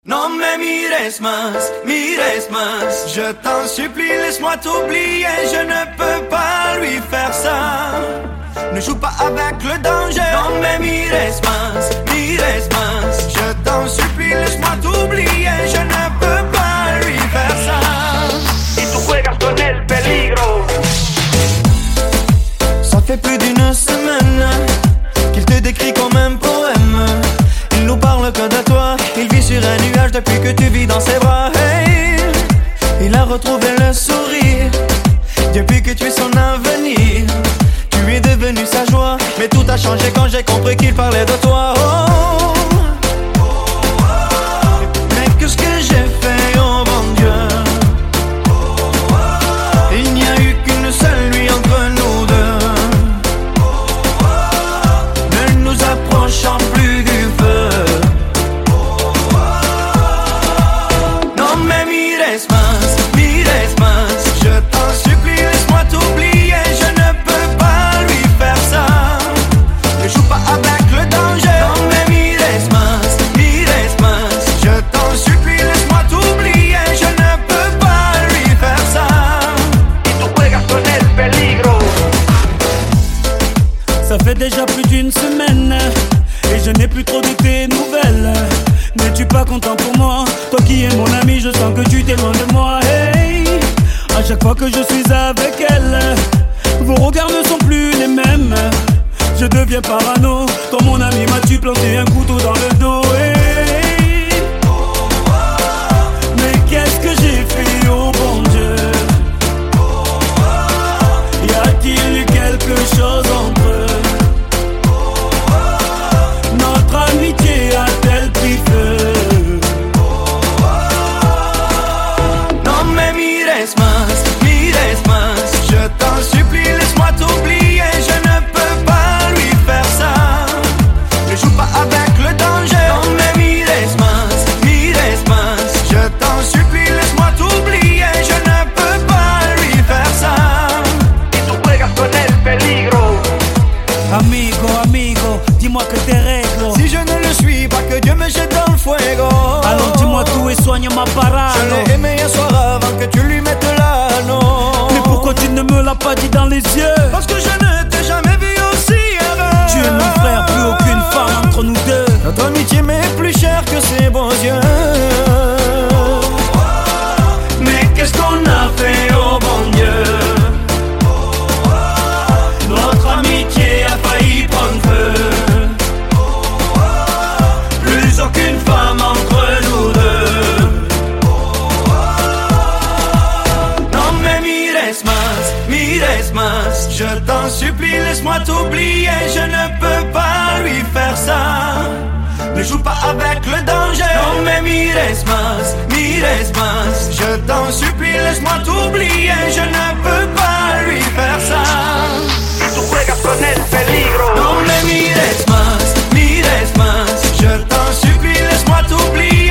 Non me mires más, je t'en supplie, laisse-moi t'oublier, je ne peux pas lui faire ça. Ne joue pas avec le danger. Non me mires más, je t'en supplie, laisse-moi t'oublier, je ne peux pas lui faire ça. Y tú juegas con el peligro. Ça fait plus d'une semaine qu'il te décrit comme un poème. Il nous parle que de toi, il vit sur un nuage depuis que tu vis dans ses bras. Hey, il a retrouvé le sourire depuis que tu es son avenir. Tu es devenu sa joie, mais tout a changé quand j'ai compris qu'il parlait de toi. Oh, mais qu'est-ce que j'ai fait, oh mon Dieu. Il n'y a eu qu'une seule nuit entre nous deux. Ne nous approchons plus du feu. Non me mires más, je t'en supplie, laisse-moi t'oublier, je ne peux pas lui faire ça. Ne joue pas avec le danger. Non me mires más, je t'en supplie, laisse-moi t'oublier, je ne peux pas lui faire ça. Y tú juegas con el peligro. Ça fait déjà plus d'une semaine et je n'ai plus trop de tes nouvelles. N'es-tu pas content pour moi? Toi qui es mon ami, je sens que tu t'éloignes de moi. Hey, à chaque fois que je suis avec elle, vos regards ne sont plus les mêmes. Je deviens parano. Quand mon ami m'as-tu planté un couteau dans le dos? Hey, mais qu'est-ce que j'ai fait, oh bon Dieu? Y a-t-il eu quelque chose entre eux? Notre amitié a-t-elle pris feu? Non me mires más, je t'en supplie, laisse-moi t'oublier, je ne peux pas lui faire ça. Ne joue pas avec le danger. Non me mires más, je t'en supplie, laisse-moi t'oublier, je ne peux pas lui faire ça. Y tú juegas con el peligro. Amigo, dis-moi que t'es règles. Si je ne le suis pas, que Dieu me jette dans le fuego. Alors dis-moi tout et soigne ma parade. Je l'ai aimé un soir avant que tu lui mettes l'anneau. Mais pourquoi tu ne me l'as pas dit dans les yeux? Parce que je ne t'ai jamais vu aussi heureux. Tu es mon frère, plus aucune femme entre nous deux. Notre amitié m'est plus chère que ses beaux yeux. Mais qu'est-ce qu'on a fait, oh bon Dieu. Notre amitié a failli prendre feu. Plus aucune femme entre nous deux. Non me mires más, je t'en supplie, laisse-moi t'oublier, je ne peux pas lui faire ça. Ne joue pas avec le danger. Non me mires más, je t'en supplie, laisse-moi t'oublier, je ne peux pas lui faire ça. Y tú juegas con el peligro. Non me mires más, je t'en supplie, laisse-moi t'oublier.